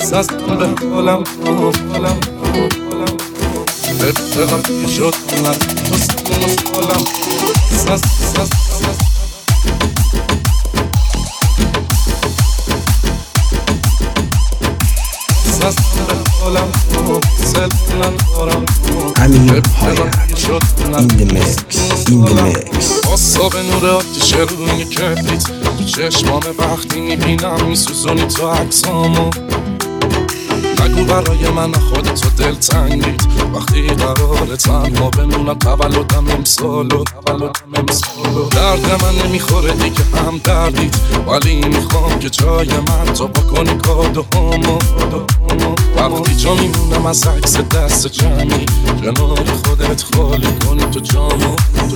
زدم به حالم ابتقام پیر شد تو سن و سالم امیر هایت in the mix آسا به نور آتیش روی کبریت تو چشمام وقتی میبینم میسوزونی تو عکسامو نگو برای من خودتو دل تنگید وقتی قراره تنها بمونم تولدم امسالو درد من نمیخوره دیگه هم دردید ولی میخوام که جای من تو بکنی کادوهامو وقتی جا میمونم از عکس دست جمعی کنار خودت خالی کنی تو جامو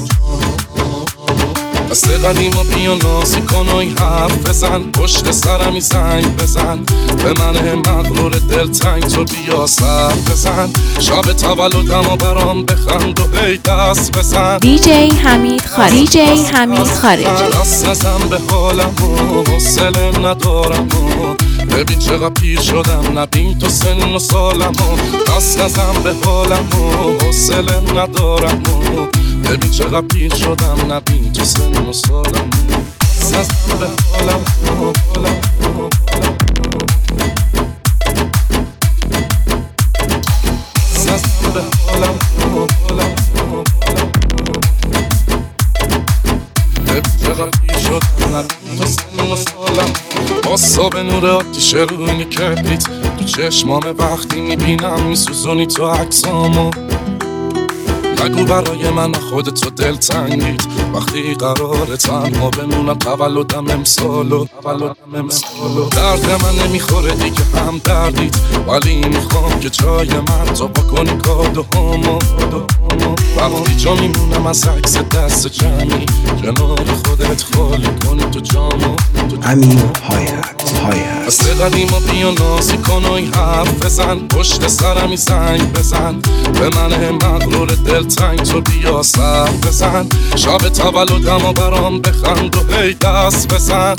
دست قدیم و بیا نازی کن و این حرف بزن پشت سرمی زنگ بزن به من مغرور دلتنگ تو بیا سر بزن شب تولدم و برام بخند و هی دست بزن دیجی حمید خارجی دست نزن به حالم و حوصله ندارم و ببین چقدر پیر شدم نبین تو سن و سالم و دست نزن به حالم و حوصله ندارم و ببین چقدر پیر شدم نبین تو سن و سالم نزن به حالم نزن به حالم ببین چقدر پیر شدم نبین تو سن و سالم آسا به نور آتیش روی کبریت تو چشمام وقتی میبینم میسوزونی تو عکسامو نگو برای من خودتو دل تنگید وقتی قراره تنها بمونم تولدم امسالو درد من نمیخوره دیگه هم دردید ولی میخوام که جای من تو بکنی کادوهامو وقتی جا میمونم از عکس دست جمعی کنار خودت خالی کنی تو جامو امیر هایت دست قدیم و بیا نازی کن و این حرف بزن پشت سرمی زنگ بزن به من مغرور دلتنگ تو بیا سر بزن شب تولدم و برام بخند و هی دست بزن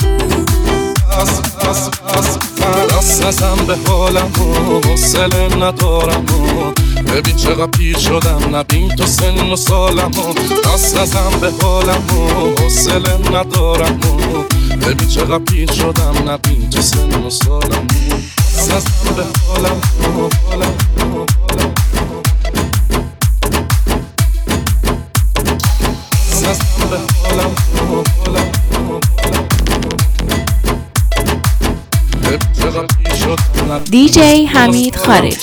دست نزن به حالم و حوصله ندارم و ببین چقدر پیر شدم نبین تو سن و سالم و دست نزن به حالم و حوصله ندارم و ببین چقدر پیر شدم نبین تو سن و سالم نزن به حالم نزن به حالم دیجی حمید خارجی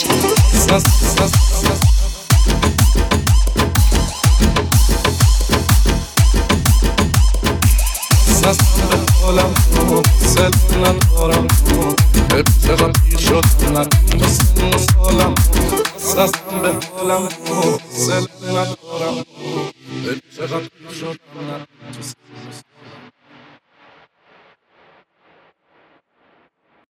نزن به حالم حوصله ندارم چقدر پیر شدم نبین تو سن و سالم نزن به حالم حوصله ندارم چقدر پیر شدم